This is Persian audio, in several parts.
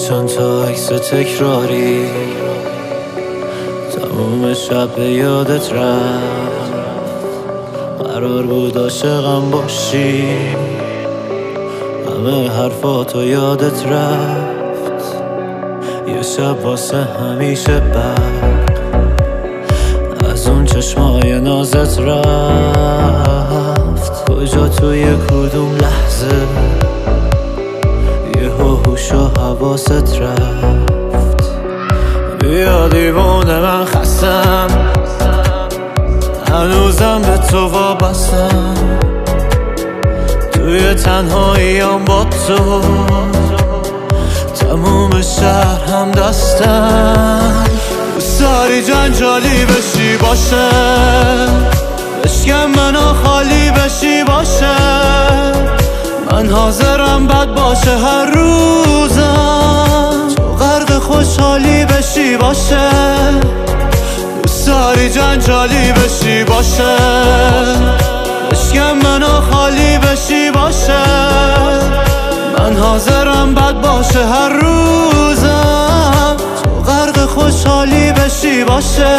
چند تا عکس تکراری تموم شب به یادت رفت. قرار بود عاشقم باشی، همه حرفاتو یادت رفت. یه شب واسه همیشه برق از اون چشمای نازت رفت. کجا توی کدوم لحظه یه هوش و حواست رفت. بیا دیوونه من خستم، هنوزم به تو وابستم. توی تنهاییم با تو تموم شهر هم دستم. دوست داری جنجالی بشی باشه، بشکن منو خالی بشی باشه. من حاضرم بد باشه هر روزم، تو غرق خوشحالی بشی باشه. دوست داری جنجالی بشی باشه، بشکن منو خالی بشی باشه. من حاضرم بد باشه هر روزم، تو غرق خوشحالی بشی باشه.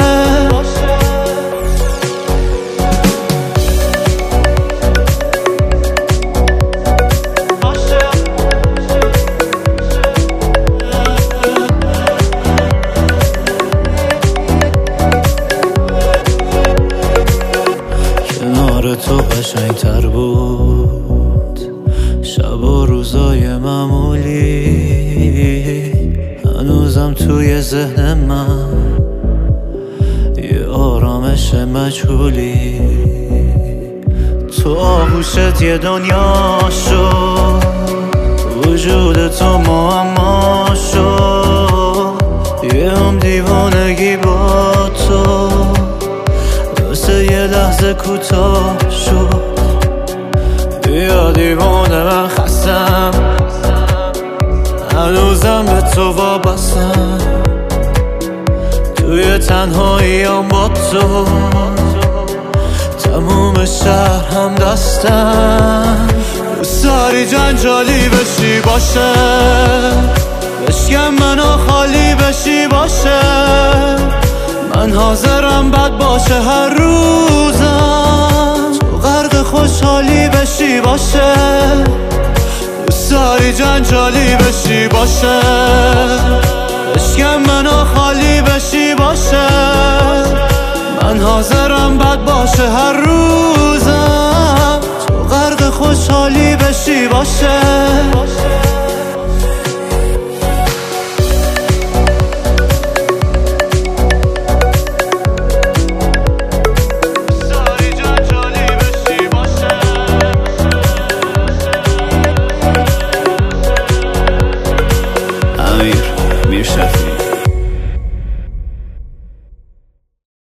تو قشنگ‌تر بود شب و روزای معمولی، هنوزم توی ذهن من یه آرامش مجهولی. تو آغوشت یه دنیا شد، وجود تو معما شد. یه هم دیوانگی با تو واسه یه لحظه کوتاه شد. بیا دیوانه من خستم، هنوزم به تو وابستم. توی تنهاییم با تو تموم شهر هم دستم. دوست داری جنجالی بشی باشه، بشکن منو خالی بشی باشه. من حاضرم بد باشه هر روزم، تو غرق خوشحالی بشی باشه. دوست داری جنجالی بشی باشه، بشکن منو خالی بشی باشه. من حاضرم بد باشه هر روزم، تو غرق خوشحالی بشی باشه.